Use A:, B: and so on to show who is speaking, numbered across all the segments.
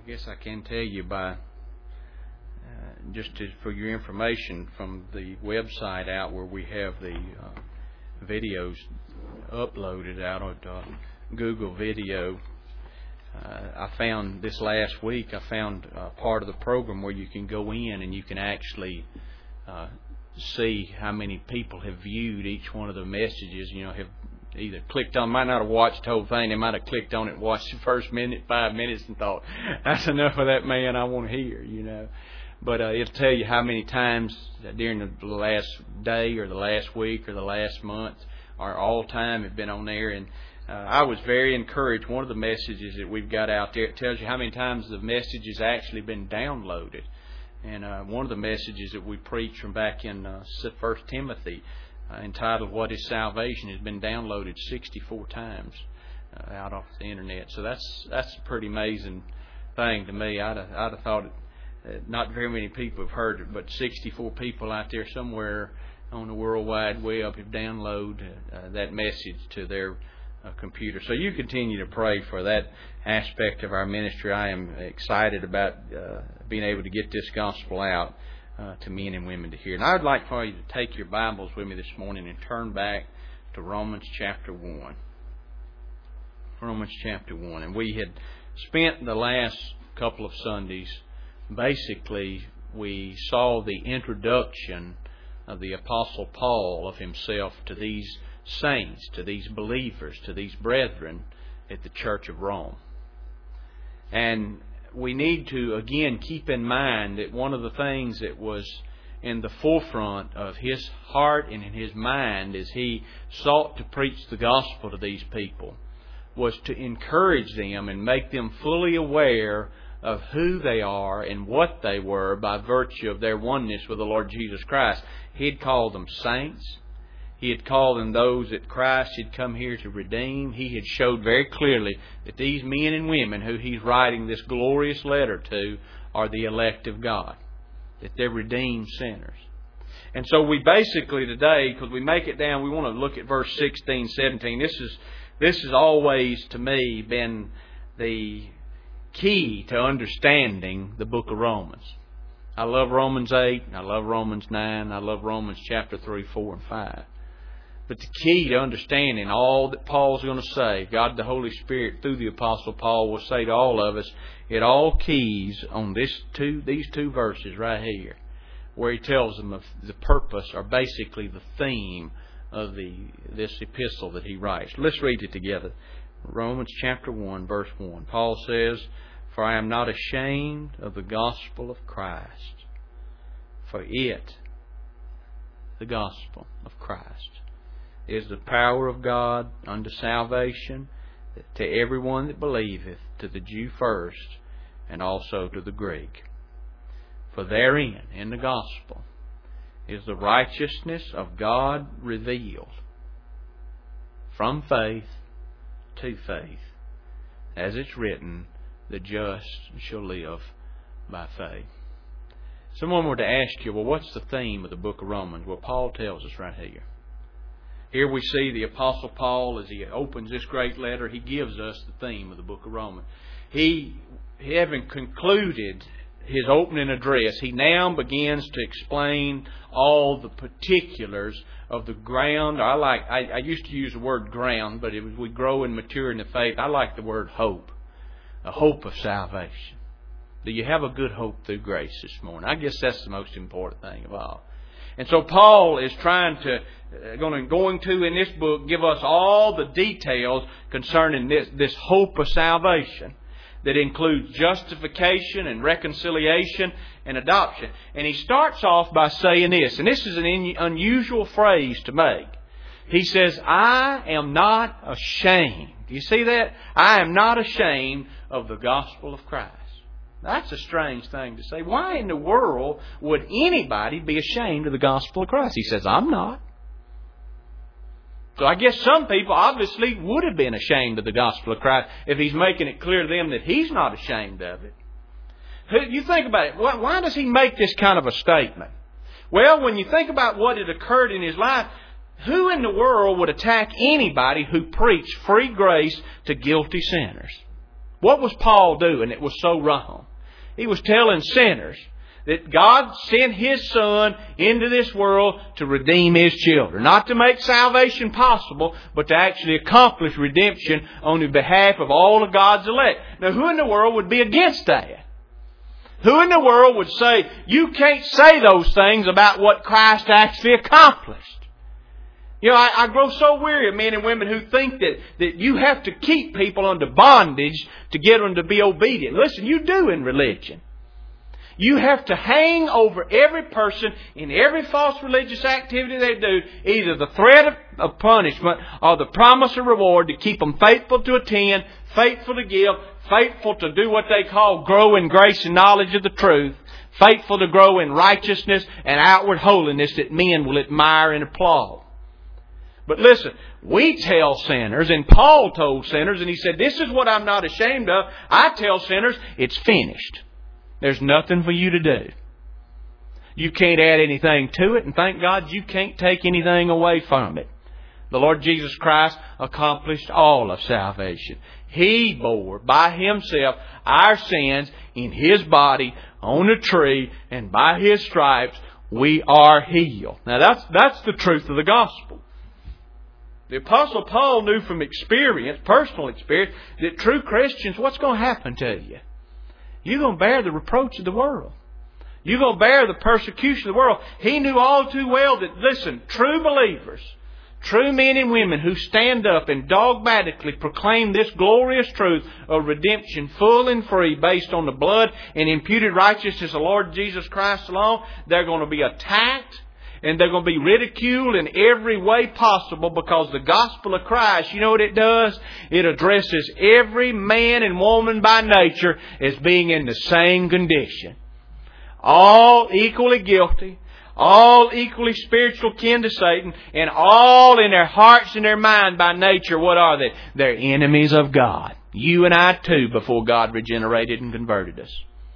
A: I guess I can tell you by for your information from the website out where we have the videos uploaded out on Google Video. I found this last week, part of the program where you can go in and you can actually see how many people have viewed each one of the messages. Have either clicked on, might not have watched the whole thing, they might have clicked on it, watched the first 5 minutes and thought, that's enough of that man I want to hear, But it'll tell you how many times during the last day or the last week or the last month or all time have been on there. And I was very encouraged. One of the messages that we've got out there, it tells you how many times the message has actually been downloaded. And one of the messages that we preached from back in 1 Timothy, entitled "What is Salvation?" has been downloaded 64 times out off the internet. So that's a pretty amazing thing to me. I'd have thought not very many people have heard it, but 64 people out there somewhere on the World Wide Web have downloaded that message to their computer. So you continue to pray for that aspect of our ministry. I am excited about being able to get this gospel out to men and women to hear. And I would like for you to take your Bibles with me this morning and turn back to Romans chapter 1. Romans chapter 1. And we had spent the last couple of Sundays, basically, we saw the introduction of the Apostle Paul of himself to these saints, to these believers, to these brethren at the Church of Rome. And we need to, again, keep in mind that one of the things that was in the forefront of his heart and in his mind as he sought to preach the gospel to these people was to encourage them and make them fully aware of who they are and what they were by virtue of their oneness with the Lord Jesus Christ. He had called them saints. He had called them those that Christ had come here to redeem. He had showed very clearly that these men and women who he's writing this glorious letter to are the elect of God, that they're redeemed sinners. And so we basically today, because we make it down, we want to look at verse 16, 17. This has always, to me, been the key to understanding the book of Romans. I love Romans 8, I love Romans 9, I love Romans chapter 3, 4, and 5. But the key to understanding all that Paul's going to say, God the Holy Spirit through the Apostle Paul will say to all of us, it all keys on these two verses right here, where he tells them of the purpose, or basically the theme of this epistle that he writes. Let's read it together. Romans chapter 1, verse 1. Paul says, "For I am not ashamed of the gospel of Christ, for it," the gospel of Christ, "is the power of God unto salvation to everyone that believeth, to the Jew first, and also to the Greek. For therein, in the gospel, is the righteousness of God revealed, from faith to faith. As it's written, the just shall live by faith." Someone were to ask you, well, what's the theme of the book of Romans? Well, Paul tells us right here. Here we see the Apostle Paul, as he opens this great letter, he gives us the theme of the book of Romans. He, having concluded his opening address, he now begins to explain all the particulars of the ground. I used to use the word ground, but as we grow and mature in the faith, I like the word hope. A hope of salvation. Do you have a good hope through grace this morning? I guess that's the most important thing of all. And so Paul is going to in this book give us all the details concerning this hope of salvation that includes justification and reconciliation and adoption. And he starts off by saying this, and this is an unusual phrase to make. He says, "I am not ashamed." Do you see that? I am not ashamed of the gospel of Christ. That's a strange thing to say. Why in the world would anybody be ashamed of the gospel of Christ? He says, I'm not. So I guess some people obviously would have been ashamed of the gospel of Christ if he's making it clear to them that he's not ashamed of it. You think about it. Why does he make this kind of a statement? Well, when you think about what had occurred in his life, who in the world would attack anybody who preached free grace to guilty sinners? What was Paul doing that was so wrong? He was telling sinners that God sent His Son into this world to redeem His children. Not to make salvation possible, but to actually accomplish redemption on the behalf of all of God's elect. Now, who in the world would be against that? Who in the world would say, you can't say those things about what Christ actually accomplished? You know, I grow so weary of men and women who think that you have to keep people under bondage to get them to be obedient. Listen, you do in religion. You have to hang over every person in every false religious activity they do, either the threat of punishment or the promise of reward to keep them faithful to attend, faithful to give, faithful to do what they call grow in grace and knowledge of the truth, faithful to grow in righteousness and outward holiness that men will admire and applaud. But listen, we tell sinners, and Paul told sinners, and he said, this is what I'm not ashamed of. I tell sinners, it's finished. There's nothing for you to do. You can't add anything to it, and thank God you can't take anything away from it. The Lord Jesus Christ accomplished all of salvation. He bore by Himself our sins in His body on a tree, and by His stripes we are healed. Now that's the truth of the gospel. The Apostle Paul knew from experience, personal experience, that true Christians, what's going to happen to you? You're going to bear the reproach of the world. You're going to bear the persecution of the world. He knew all too well that, listen, true believers, true men and women who stand up and dogmatically proclaim this glorious truth of redemption full and free based on the blood and imputed righteousness of the Lord Jesus Christ alone, they're going to be attacked. And they're going to be ridiculed in every way possible because the gospel of Christ, you know what it does? It addresses every man and woman by nature as being in the same condition. All equally guilty, all equally spiritual kin to Satan, and all in their hearts and their mind by nature, what are they? They're enemies of God. You and I too, before God regenerated and converted us.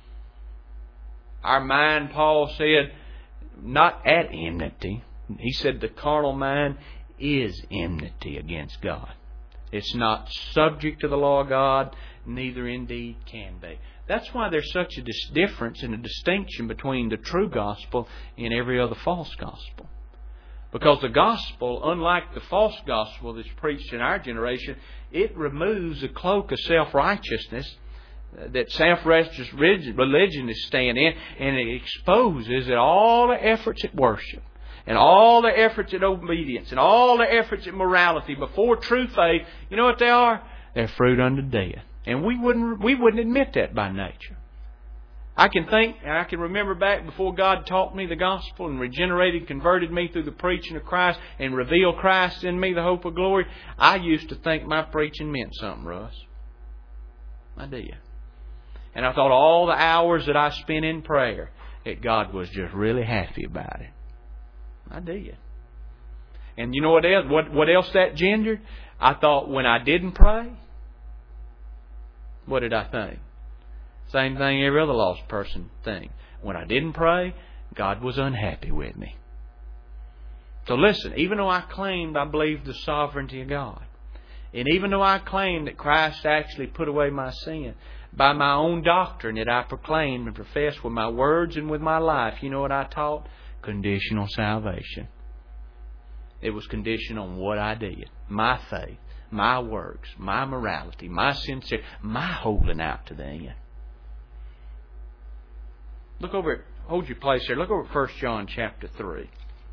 A: Our mind, Paul said, not at enmity. He said the carnal mind is enmity against God. It's not subject to the law of God, neither indeed can be. That's why there's such a difference and a distinction between the true gospel and every other false gospel. Because the gospel, unlike the false gospel that's preached in our generation, it removes the cloak of self-righteousness that self-righteous religion is staying in, and it exposes that all the efforts at worship and all the efforts at obedience and all the efforts at morality before true faith, you know what they are? They're fruit unto death. And we wouldn't admit that by nature. I can think, and I can remember back before God taught me the gospel and regenerated, converted me through the preaching of Christ and revealed Christ in me, the hope of glory. I used to think my preaching meant something, Russ. I did. And I thought all the hours that I spent in prayer, that God was just really happy about it. I did. And you know what else? What else that gendered? I thought when I didn't pray, what did I think? Same thing every other lost person thinks. When I didn't pray, God was unhappy with me. So listen, even though I claimed I believed the sovereignty of God, and even though I claimed that Christ actually put away my sin, by my own doctrine that I proclaimed and professed with my words and with my life, you know what I taught? Conditional salvation. It was conditioned on what I did. My faith, my works, my morality, my sincerity, my holding out to the end. Look over at, hold your place here. Look over at 1 John chapter 3.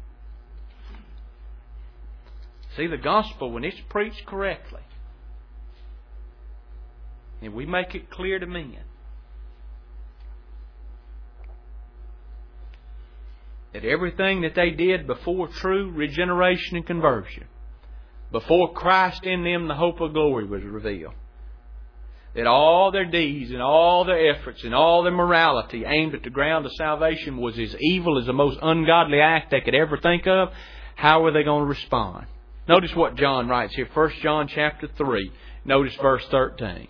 A: See, the gospel, when it's preached correctly, and we make it clear to men that everything that they did before true regeneration and conversion, before Christ in them the hope of glory was revealed, that all their deeds and all their efforts and all their morality aimed at the ground of salvation was as evil as the most ungodly act they could ever think of, how were they going to respond? Notice what John writes here, 1 John chapter 3. Notice verse 13.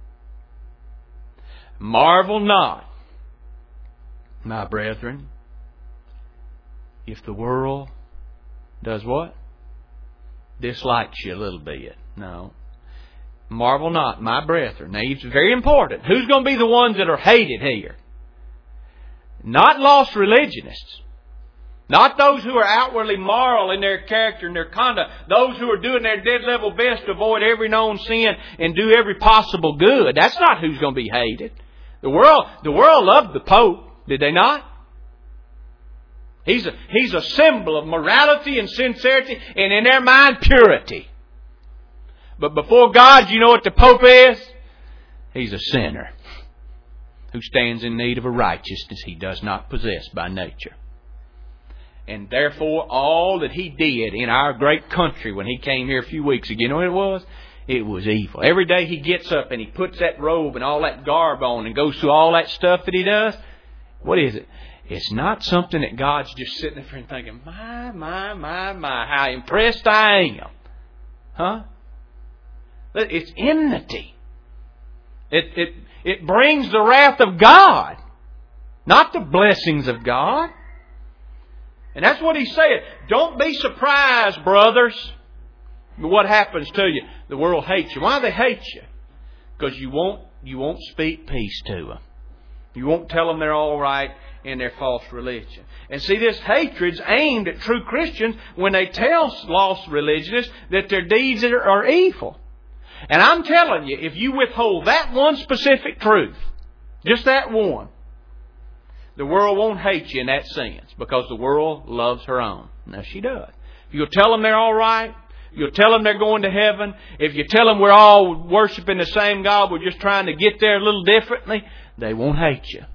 A: Marvel not, my brethren, if the world does what? Dislikes you a little bit. No. Marvel not, my brethren. Now, it's very important. Who's going to be the ones that are hated here? Not lost religionists. Not those who are outwardly moral in their character and their conduct. Those who are doing their dead level best to avoid every known sin and do every possible good. That's not who's going to be hated. The world loved the Pope, did they not? He's a symbol of morality and sincerity and in their mind purity. But before God, you know what the Pope is? He's a sinner who stands in need of a righteousness he does not possess by nature. And therefore, all that he did in our great country when he came here a few weeks ago, you know what it was? It was evil. Every day he gets up and he puts that robe and all that garb on and goes through all that stuff that he does. What is it? It's not something that God's just sitting there and thinking, my, how impressed I am. Huh? It's enmity. It brings the wrath of God, not the blessings of God. And that's what he's saying. Don't be surprised, brothers, what happens to you. The world hates you. Why do they hate you? Because you won't speak peace to them. You won't tell them they're all right in their false religion. And see, this hatred's aimed at true Christians when they tell lost religionists that their deeds are evil. And I'm telling you, if you withhold that one specific truth, just that one, the world won't hate you in that sense, because the world loves her own. Now, she does. If you'll tell them they're all right, you'll tell them they're going to heaven, if you tell them we're all worshiping the same God, we're just trying to get there a little differently, they won't hate you.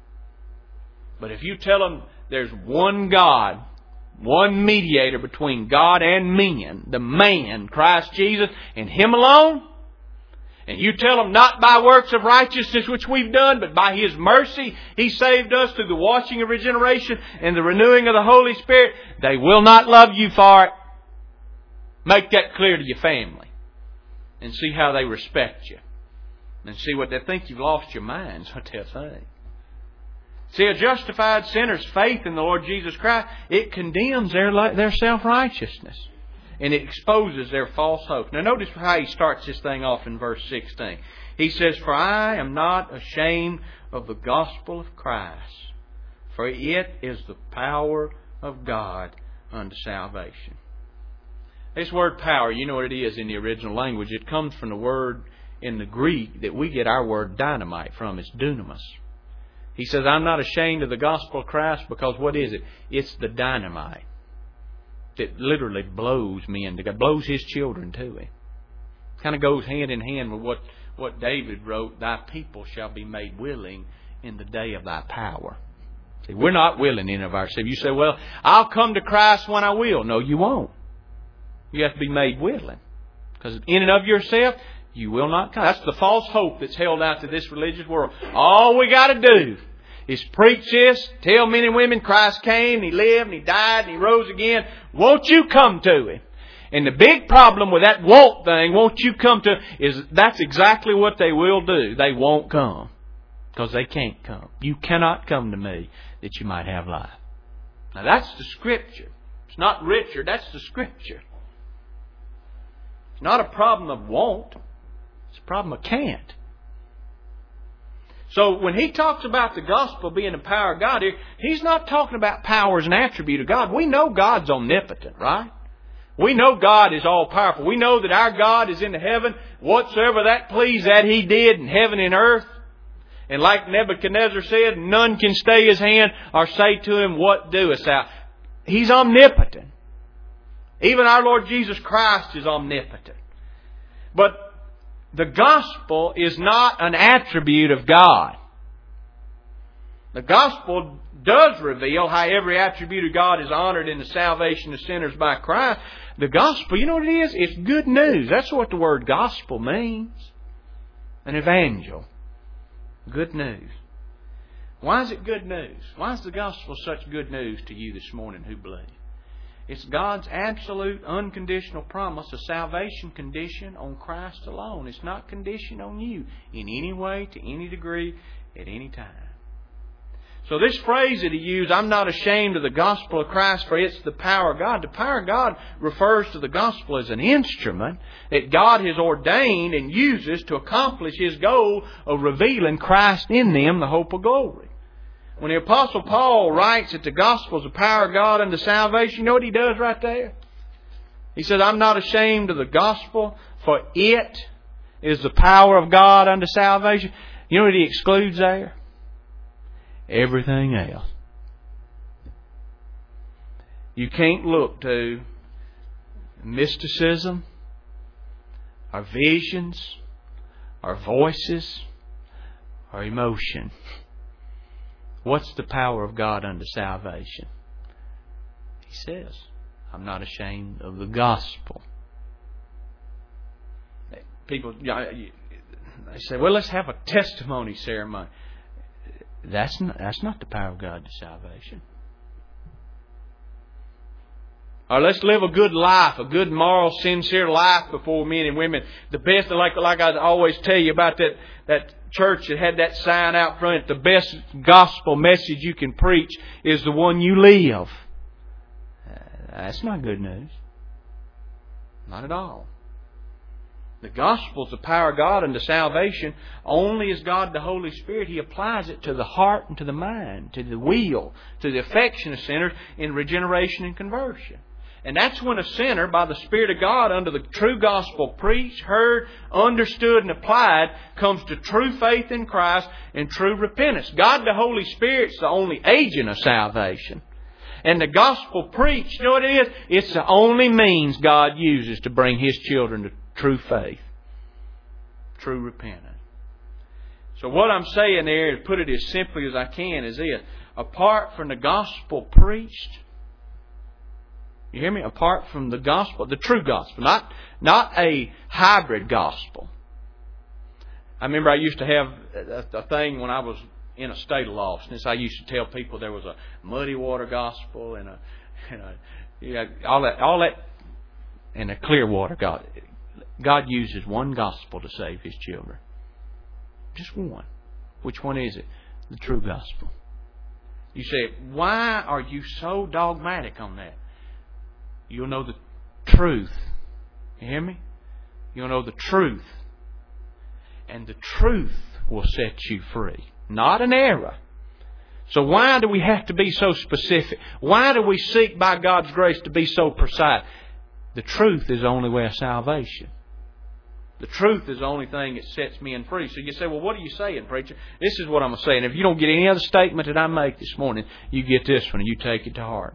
A: But if you tell them there's one God, one mediator between God and men, the man, Christ Jesus, and Him alone, and you tell them not by works of righteousness which we've done, but by His mercy He saved us through the washing of regeneration and the renewing of the Holy Spirit, they will not love you for it. Make that clear to your family. And see how they respect you. And see what they think you've lost your mind, is what they'll say. See, a justified sinner's faith in the Lord Jesus Christ, it condemns their self-righteousness. And it exposes their false hope. Now notice how he starts this thing off in verse 16. He says, "For I am not ashamed of the gospel of Christ, for it is the power of God unto salvation." This word power, you know what it is in the original language. It comes from the word in the Greek that we get our word dynamite from. It's dunamis. He says, I'm not ashamed of the gospel of Christ because what is it? It's the dynamite that literally blows men to God, blows His children to Him. Kind of goes hand in hand with what David wrote, "Thy people shall be made willing in the day of Thy power." See, we're not willing in of ourselves. You say, well, I'll come to Christ when I will. No, you won't. You have to be made willing. Because in and of yourself, you will not come. That's the false hope that's held out to this religious world. All we got to do is preach this, tell men and women Christ came, He lived, and He died, and He rose again. Won't you come to Him? And the big problem with that won't thing, won't you come to, is that's exactly what they will do. They won't come. Because they can't come. You cannot come to me that you might have life. Now that's the Scripture. It's not Richard, that's the Scripture. It's not a problem of won't. It's a problem of can't. So when he talks about the gospel being the power of God here, he's not talking about power as an attribute of God. We know God's omnipotent, right? We know God is all powerful. We know that our God is in heaven. Whatsoever that pleased, that He did in heaven and earth. And like Nebuchadnezzar said, none can stay His hand or say to Him, what doest thou? He's omnipotent. Even our Lord Jesus Christ is omnipotent. But the gospel is not an attribute of God. The gospel does reveal how every attribute of God is honored in the salvation of sinners by Christ. The gospel, you know what it is? It's good news. That's what the word gospel means. An evangel. Good news. Why is it good news? Why is the gospel such good news to you this morning who believe? It's God's absolute, unconditional promise, a salvation condition on Christ alone. It's not conditioned on you in any way, to any degree, at any time. So this phrase that he used, I'm not ashamed of the gospel of Christ, for it's the power of God. The power of God refers to the gospel as an instrument that God has ordained and uses to accomplish His goal of revealing Christ in them, the hope of glory. When the Apostle Paul writes that the gospel is the power of God unto salvation, you know what he does right there? He says, I'm not ashamed of the gospel, for it is the power of God unto salvation. You know what he excludes there? Everything else. You can't look to mysticism, our visions, our voices, our emotion. What's the power of God unto salvation? He says, I'm not ashamed of the gospel. People, they say, well, let's have a testimony ceremony. That's not the power of God to salvation. Or let's live a good life, a good moral, sincere life before men and women. The best, like I always tell you about that church that had that sign out front, the best gospel message you can preach is the one you live. That's not good news. Not at all. The gospel is the power of God unto salvation. Only as God the Holy Spirit, He applies it to the heart and to the mind, to the will, to the affection of sinners in regeneration and conversion. And that's when a sinner, by the Spirit of God, under the true gospel preached, heard, understood, and applied, comes to true faith in Christ and true repentance. God the Holy Spirit is the only agent of salvation. And the gospel preached, you know what it is? It's the only means God uses to bring His children to true faith, true repentance. So what I'm saying there, to put it as simply as I can, is this. Apart from the gospel preached, you hear me? Apart from the gospel, the true gospel, not a hybrid gospel. I remember I used to have a thing when I was in a state of lostness. I used to tell people there was a muddy water gospel and all that, and a clear water God. God uses one gospel to save His children. Just one. Which one is it? The true gospel. You say, why are you so dogmatic on that? You'll know the truth. You hear me? You'll know the truth. And the truth will set you free. Not an error. So why do we have to be so specific? Why do we seek by God's grace to be so precise? The truth is the only way of salvation. The truth is the only thing that sets men free. So you say, well, what are you saying, preacher? This is what I'm saying. If you don't get any other statement that I make this morning, you get this one and you take it to heart.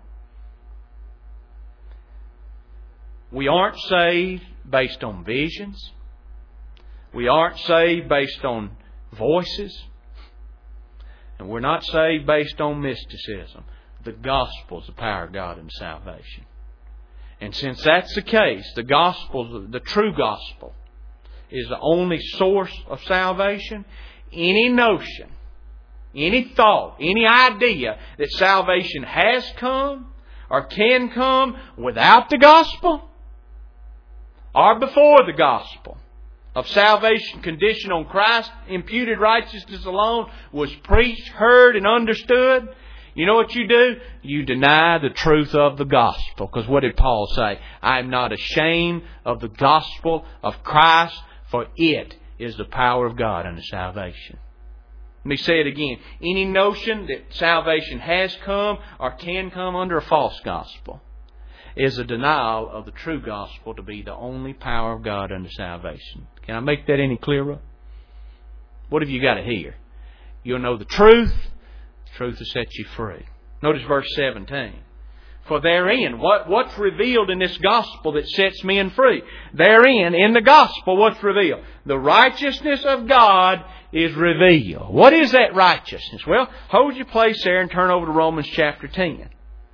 A: We aren't saved based on visions. We aren't saved based on voices. And we're not saved based on mysticism. The gospel is the power of God in salvation. And since that's the case, the gospel, the true gospel, is the only source of salvation. Any notion, any thought, any idea that salvation has come or can come without the gospel or before the gospel of salvation conditioned on Christ's imputed righteousness alone was preached, heard, and understood, you know what you do? You deny the truth of the gospel. Because what did Paul say? I am not ashamed of the gospel of Christ, for it is the power of God unto salvation. Let me say it again. Any notion that salvation has come or can come under a false gospel is a denial of the true gospel to be the only power of God unto salvation. Can I make that any clearer? What have you got to hear? You'll know the truth. The truth will set you free. Notice verse 17. For therein, what's revealed in this gospel that sets men free? Therein, in the gospel, what's revealed? The righteousness of God is revealed. What is that righteousness? Well, hold your place there and turn over to Romans chapter 10.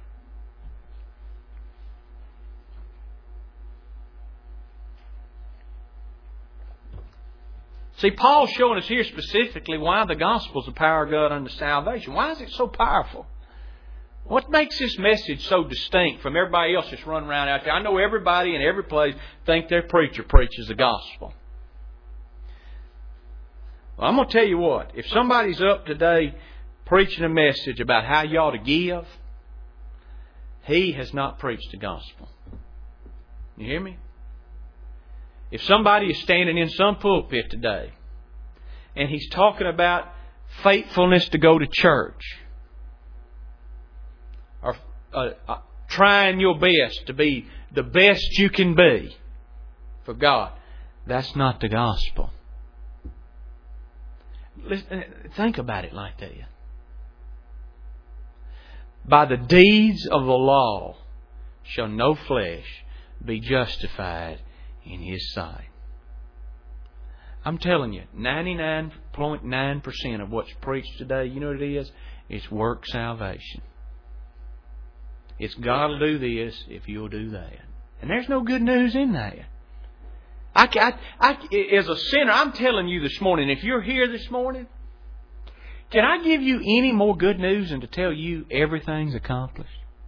A: See, Paul's showing us here specifically why the gospel is the power of God unto salvation. Why is it so powerful? What makes this message so distinct from everybody else that's running around out there? I know everybody in every place think their preacher preaches the gospel. Well, I'm going to tell you what. If somebody's up today preaching a message about how you ought to give, he has not preached the gospel. You hear me? If somebody is standing in some pulpit today and he's talking about faithfulness to go to church, or trying your best to be the best you can be for God, that's not the gospel. Listen, think about it like that. By the deeds of the law shall no flesh be justified in His sight. I'm telling you, 99.9% of what's preached today, you know what it is? It's work salvation. It's God will do this if you'll do that. And there's no good news in that. As a sinner, I'm telling you this morning, if you're here this morning, can I give you any more good news than to tell you everything's accomplished?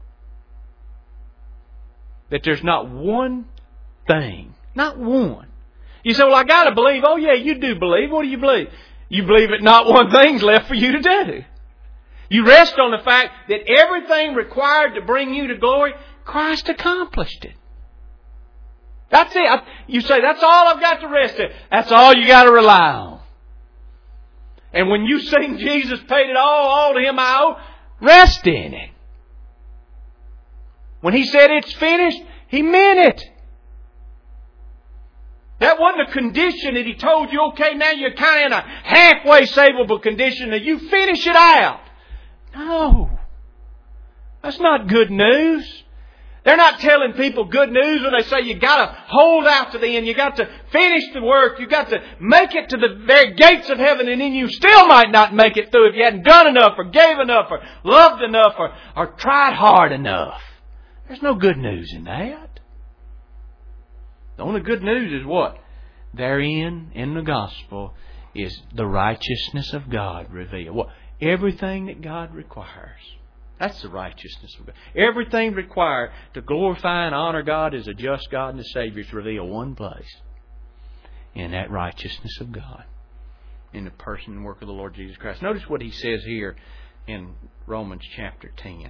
A: That there's not one thing, not one. You say, well, I got to believe. Oh, yeah, you do believe. What do you believe? You believe that not one thing's left for you to do. You rest on the fact that everything required to bring you to glory, Christ accomplished it. That's it. You say, that's all I've got to rest in. That's all you got to rely on. And when you sing Jesus paid it all to Him I owe, rest in it. When He said it's finished, He meant it. That wasn't a condition that He told you, okay, now you're kind of in a halfway savable condition that you finish it out. No. That's not good news. They're not telling people good news when they say you got to hold out to the end. You got to finish the work. You got to make it to the very gates of heaven, and then you still might not make it through if you hadn't done enough or gave enough or loved enough or tried hard enough. There's no good news in that. The only good news is what? Therein, in the gospel, is the righteousness of God revealed. What? Everything that God requires. That's the righteousness of God. Everything required to glorify and honor God as a just God and a Savior is revealed one place. In that righteousness of God. In the person and work of the Lord Jesus Christ. Notice what He says here in Romans chapter 10.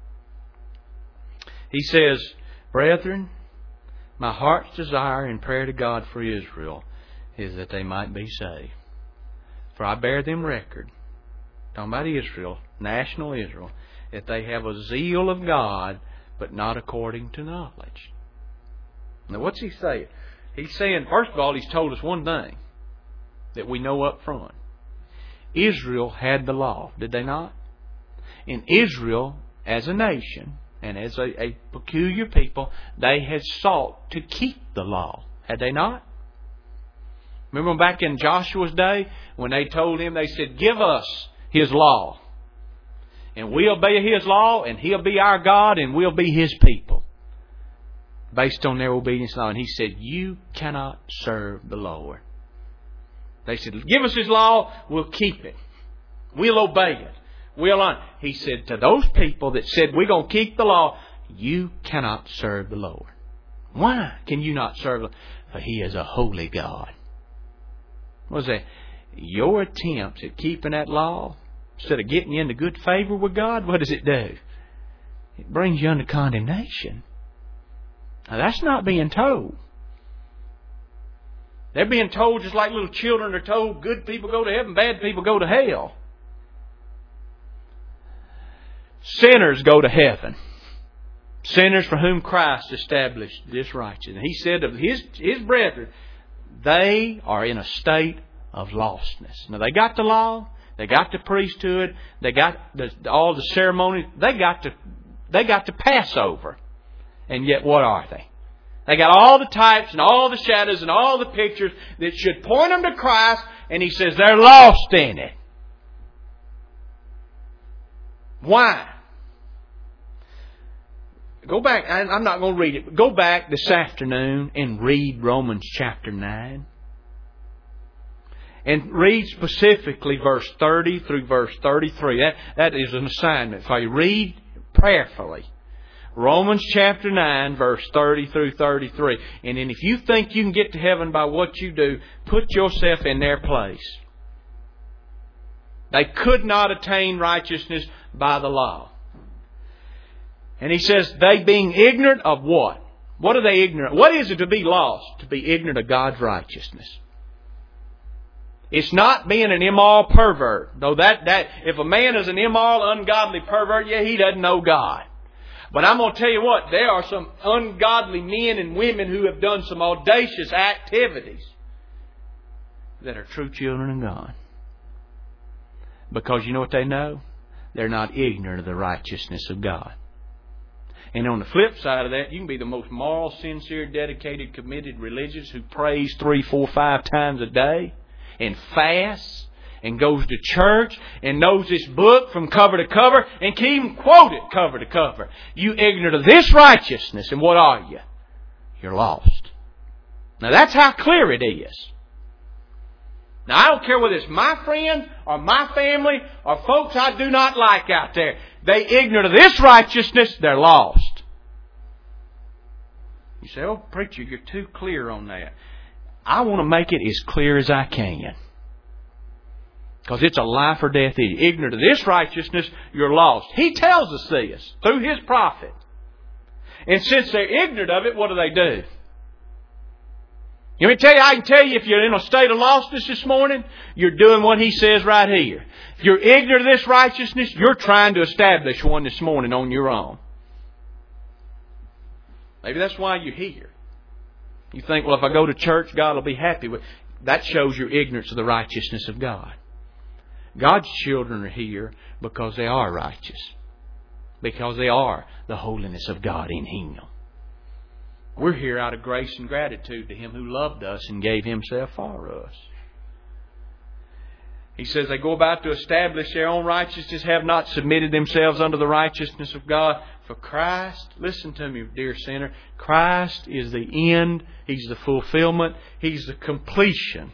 A: He says, Brethren, my heart's desire and prayer to God for Israel is that they might be saved. For I bear them record, talking about Israel, national Israel, that they have a zeal of God, but not according to knowledge. Now what's He saying? He's saying, first of all, He's told us one thing that we know up front. Israel had the law, did they not? And Israel, as a nation, and as a peculiar people, they had sought to keep the law, had they not? Remember back in Joshua's day, when they told him, they said, give us His law. And we'll obey His law, and He'll be our God, and we'll be His people. Based on their obedience law. And He said, you cannot serve the Lord. They said, give us His law, we'll keep it. We'll obey it. We'll honor. He said to those people that said, we're going to keep the law, you cannot serve the Lord. Why can you not serve the Lord? For He is a holy God. What was that? Your attempts at keeping that law, instead of getting you into good favor with God, what does it do? It brings you under condemnation. Now that's not being told. They're being told just like little children are told, good people go to heaven, bad people go to hell. Sinners go to heaven. Sinners for whom Christ established this righteousness. And He said of His brethren, they are in a state of lostness. Now they got the law. They got the priesthood. They got all the ceremonies. They got to Passover. And yet what are they? They got all the types and all the shadows and all the pictures that should point them to Christ. And He says they're lost in it. Why? Go back. I'm not going to read it. But go back this afternoon and read Romans chapter 9. And read specifically verse 30 through verse 33. That is an assignment for you. Read prayerfully. Romans chapter 9, verse 30 through 33. And then if you think you can get to heaven by what you do, put yourself in their place. They could not attain righteousness by the law. And he says, they being ignorant of what? What are they ignorant? What is it to be lost? To be ignorant of God's righteousness. It's not being an immoral pervert. Though that if a man is an immoral, ungodly pervert, yeah, he doesn't know God. But I'm going to tell you what, there are some ungodly men and women who have done some audacious activities that are true children of God. Because you know what they know? They're not ignorant of the righteousness of God. And on the flip side of that, you can be the most moral, sincere, dedicated, committed religious who prays 3, 4, 5 times a day and fasts and goes to church and knows this book from cover to cover and can even quote it cover to cover. You ignorant of this righteousness, and what are you? You're lost. Now that's how clear it is. Now I don't care whether it's my friends or my family or folks I do not like out there. They ignorant of this righteousness, they're lost. You say, oh, preacher, you're too clear on that. I want to make it as clear as I can. Because it's a life or death issue. Ignorant of this righteousness, you're lost. He tells us this through His prophet. And since they're ignorant of it, what do? Let me tell you, I can tell you if you're in a state of lostness this morning, you're doing what He says right here. If you're ignorant of this righteousness, you're trying to establish one this morning on your own. Maybe that's why you're here. You think, well, if I go to church, God will be happy with. That shows your ignorance of the righteousness of God. God's children are here because they are righteous. Because they are the holiness of God in Him. We're here out of grace and gratitude to Him who loved us and gave Himself for us. He says they go about to establish their own righteousness, have not submitted themselves unto the righteousness of God. For Christ, listen to me, dear sinner, Christ is the end. He's the fulfillment. He's the completion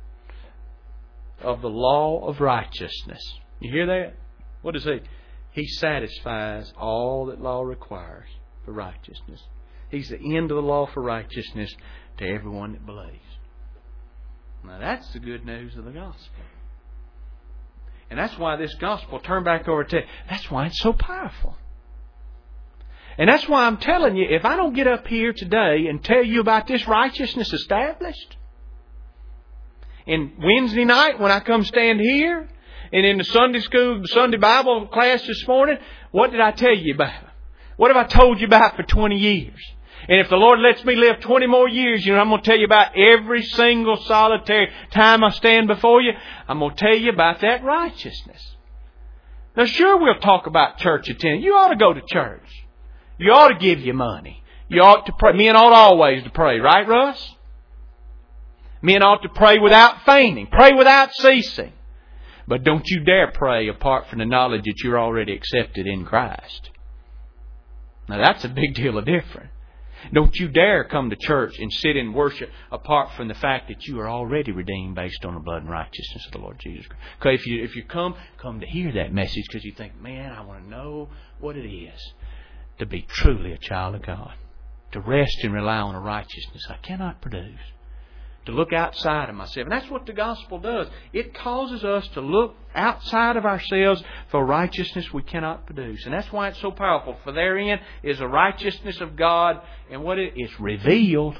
A: of the law of righteousness. You hear that? What is He? He satisfies all that law requires for righteousness. He's the end of the law for righteousness to everyone that believes. Now that's the good news of the gospel. And that's why this gospel, turn back over to, that's why it's so powerful. And that's why I'm telling you, if I don't get up here today and tell you about this righteousness established, and Wednesday night when I come stand here, and in the Sunday school, the Sunday Bible class this morning, what did I tell you about? What have I told you about for 20 years? And if the Lord lets me live 20 more years, I'm going to tell you about every single solitary time I stand before you. I'm going to tell you about that righteousness. Now sure we'll talk about church attendance. You ought to go to church. You ought to give your money. You ought to pray. Men ought always to pray, right, Russ? Men ought to pray without fainting. Pray without ceasing. But don't you dare pray apart from the knowledge that you're already accepted in Christ. Now that's a big deal of difference. Don't you dare come to church and sit in worship apart from the fact that you are already redeemed based on the blood and righteousness of the Lord Jesus Christ. Okay, if you come to hear that message because you think, man, I want to know what it is to be truly a child of God. To rest and rely on a righteousness I cannot produce. To look outside of myself. And that's what the gospel does. It causes us to look outside of ourselves for righteousness we cannot produce. And that's why it's so powerful. For therein is a righteousness of God. And what it is revealed.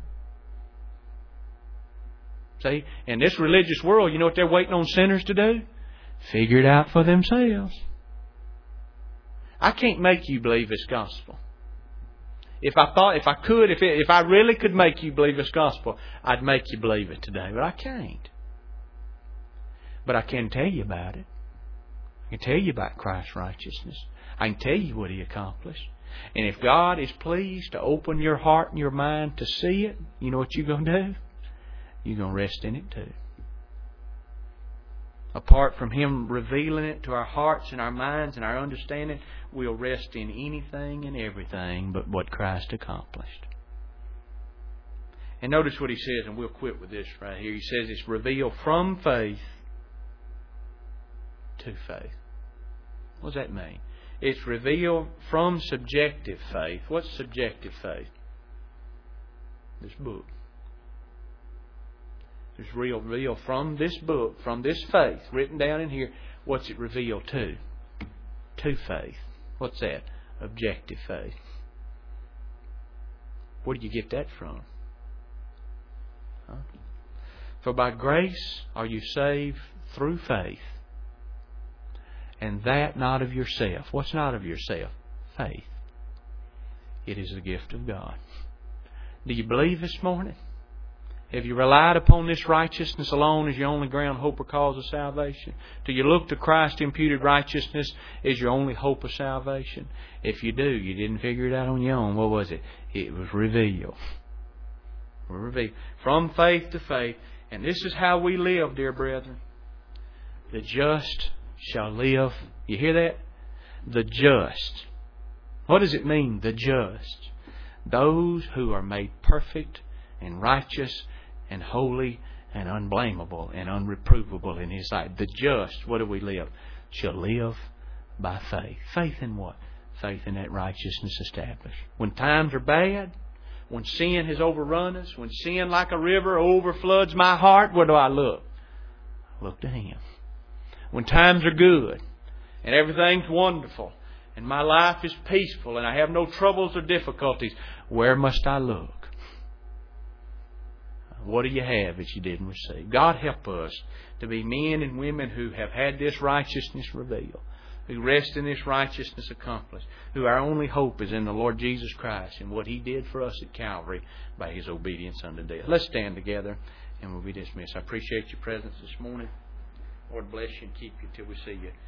A: See? In this religious world, you know what they're waiting on sinners to do? Figure it out for themselves. I can't make you believe this gospel. If I really could make you believe this gospel, I'd make you believe it today. But I can't. But I can tell you about it. I can tell you about Christ's righteousness. I can tell you what He accomplished. And if God is pleased to open your heart and your mind to see it, you know what you're going to do? You're going to rest in it too. Apart from Him revealing it to our hearts and our minds and our understanding, we'll rest in anything and everything but what Christ accomplished. And notice what He says, and we'll quit with this right here. He says it's revealed from faith to faith. What does that mean? It's revealed from subjective faith. What's subjective faith? This book. It's reveal from this book, from this faith, written down in here. What's it reveal to? To faith. What's that? Objective faith. Where do you get that from? Huh? For by grace are you saved through faith, and that not of yourself. What's not of yourself? Faith. It is the gift of God. Do you believe this morning? Have you relied upon this righteousness alone as your only ground, hope, or cause of salvation? Do you look to Christ's imputed righteousness as your only hope of salvation? If you do, you didn't figure it out on your own. What was it? It was revealed. Revealed. From faith to faith. And this is how we live, dear brethren. The just shall live. You hear that? The just. What does it mean, the just? Those who are made perfect and righteous and holy and unblameable and unreprovable in His sight. The just, what do we live? Shall live by faith. Faith in what? Faith in that righteousness established. When times are bad, when sin has overrun us, when sin like a river overfloods my heart, where do I look? I look to Him. When times are good and everything's wonderful and my life is peaceful and I have no troubles or difficulties, where must I look? What do you have that you didn't receive? God help us to be men and women who have had this righteousness revealed, who rest in this righteousness accomplished, who our only hope is in the Lord Jesus Christ and what He did for us at Calvary by His obedience unto death. Let's stand together and we'll be dismissed. I appreciate your presence this morning. Lord bless you and keep you till we see you